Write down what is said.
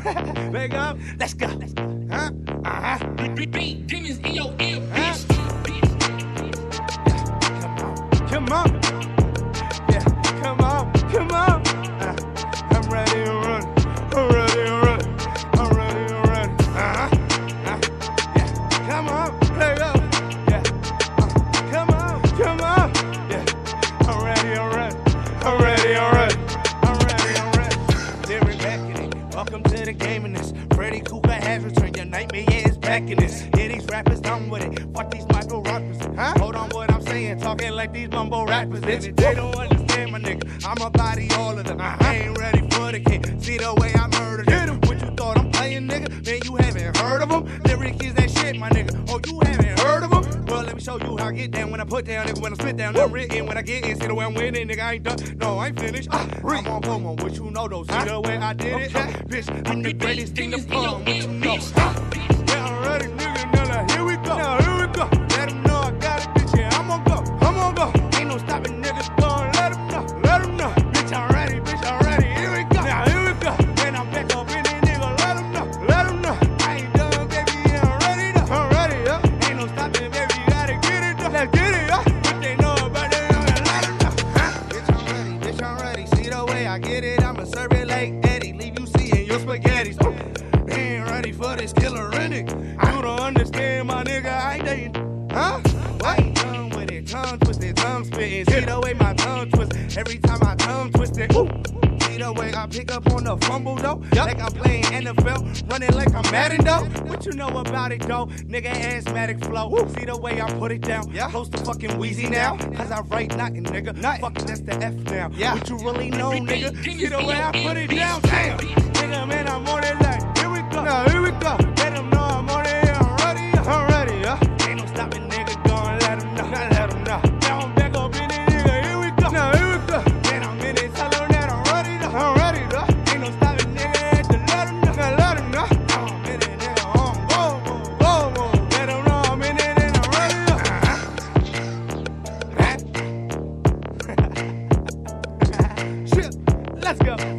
Let go. Let's go. Huh? Beat demons in your ear, bitch. Come on. Yeah, come on. Come on. I'm ready to run. I'm ready to run. I'm ready to run. Yeah, come on. Let go. Yeah. Come on. Come on. Yeah. I'm ready to run. I'm ready to run. I'm ready to run. Derek back in it. Welcome to the game in this. Freddy Cougar has returned. Your nightmare is back in this. Yeah, these rappers done with it. Fuck these micro rappers. Huh? Hold on what I'm saying. Talking like these mumble rappers. Bitch. They don't understand my nigga. I'ma body all of them. I ain't ready for the kid. See the way I murdered them. What you thought I'm playing, nigga? Man, you haven't heard of them? Lyric is that shit, my nigga. Oh, you haven't heard of them? Well, let me show you how I get down when I put down, nigga. When I spit down, I'm written. When I get in, see the way I'm winning, nigga. I ain't done. No, I ain't finished. I'm on promo. What you know, though? See the way I did it? Bitch, I'm the greatest thing to come. What you know? Yeah, I'm ready, nigga. Now, here we go. Now, here we go. Let them know I got it, bitch. Yeah, I'm gonna go. I'm gonna go. Ain't no stopping, niggas going. Let them know. Let them know. Bitch, I'm ready. Bitch, I'm ready. Here we go. Now, here we go. And I'm back up in it, nigga. Let them know. Let them know. I ain't done, baby. Yeah, I'm ready, though. I'm ready, yeah. Ain't no stopping, baby. You gotta get it, though. Let's get it, yeah. What they know about it, let them know. Bitch, I'm ready. Bitch, I'm ready. See the way I get it. I'ma serve it like Eddie. Leave you seeing your spaghettis. Ain't ready for this killer renting. You don't understand, my nigga. I ain't dating. Huh? I ain't done with it. Tongue twisted, tongue spitting. See the way my tongue twist. Every time I tongue twist it. Ooh. See the way I pick up on the fumble though. Yep. Like I'm playing NFL, running like I'm Madden though. What you know about it though? Nigga asthmatic flow. Woo. See the way I put it down. Yeah. Close to fucking Wheezy now. Cause I write nothing, nigga. Fuck, that's the F now. Yeah. What you really know, nigga? See the way I put it down. Damn. Nigga, man, I'm on it like. Here we go. Now, here we go. Let them know I'm on it. I'm ready. I'm ready, yeah. Ain't no stopping, nigga. Going, let them know. Let them know. Now I'm back up in it, nigga. Here we go. Now, here we go. Then I'm in it. Tell them that I'm ready, though. I'm ready, though. Ain't no stopping, nigga. Had to let them know. Now, let them know. Now I'm in it, nigga. Go. Let them know I'm in it and I'm ready, though. Shit. Let's go.